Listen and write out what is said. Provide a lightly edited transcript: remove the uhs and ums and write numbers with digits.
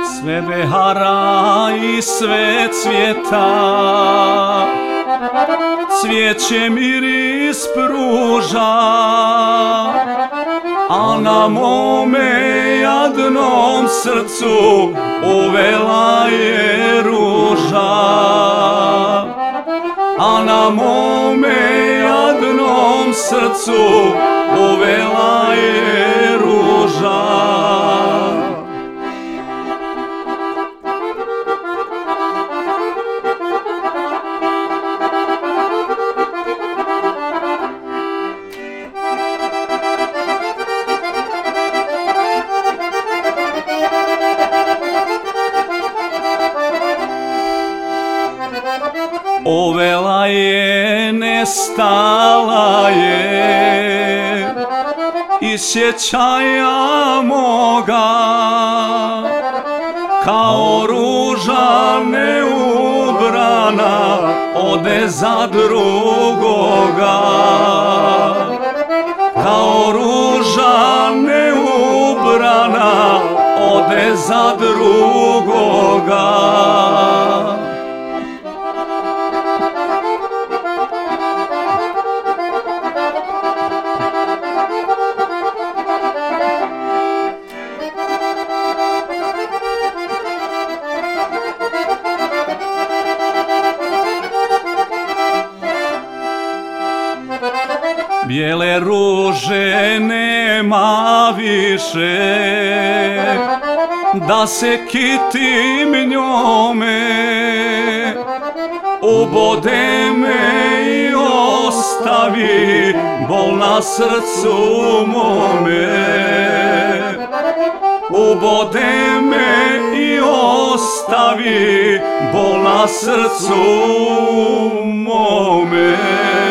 Sve behara i sve cvjeta, cvijeće miris pruža, a na mome jadnom srcu uvela je ruža. A na mome jadnom srcu uvela je ruža. Uvela je, nestala je iz sjećaja moga, kao ruža neubrana ode za drugoga. Kao ruža neubrana ode za drugoga. Bijele ruže nema više, da se kitim njome. Ubode me i ostavi bol na srcu mome. Ubode me i ostavi bol na srcu mome.